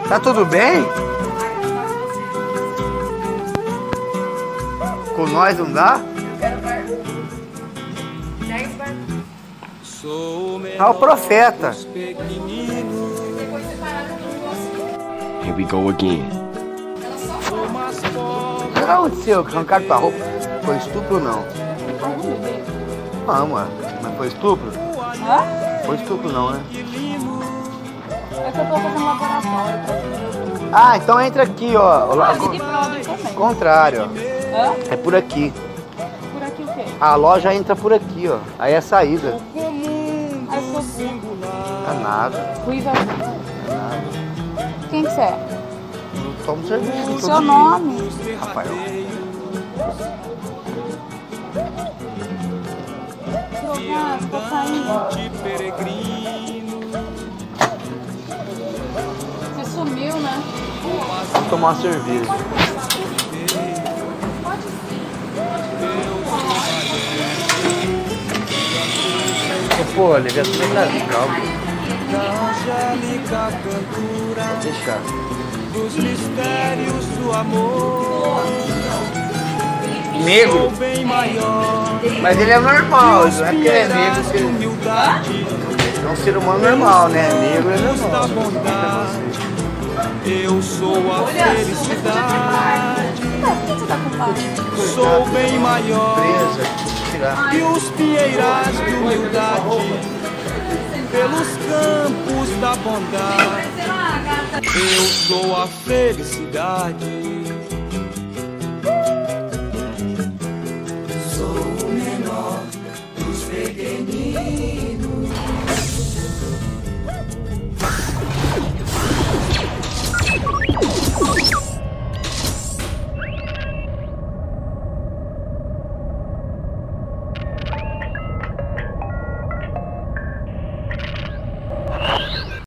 Tá tudo bem? Com nós não dá? Ah, o profeta. Here we go again. O que aconteceu? Arrancaram tua roupa? Foi estupro ou não? Não, mano. Mas foi estupro? Hã? Foi estupro não, né? É que eu tô fazendo laboratório. Ah, então entra aqui, ó. Big Brother também. Contrário, ó. Hã? É por aqui. Por aqui o quê? A loja entra por aqui, ó. Aí é a saída. Ah, eu sou Não é nada. Ruiva. Não é nada. Quem que você é? Eu tomo cerveja todo Seu dia. nome? Rafael. Drogado, cocaína. Você sumiu, né? Vou tomar uma cerveja. Pô, Olivia, tu não tá legal. Vou deixar. Dos mistérios do amor. Negro? Bem maior. Mas ele é normal, não é porque ele é negro que ele Humildade é um ser humano normal, né? Negro é da normal. bondade. Eu sou a felicidade. Sou bem maior Presa, tirar. que os pinheirais de humildade. Pelos campos da bondade. Eu sou a felicidade. Sou o menor dos pequeninos.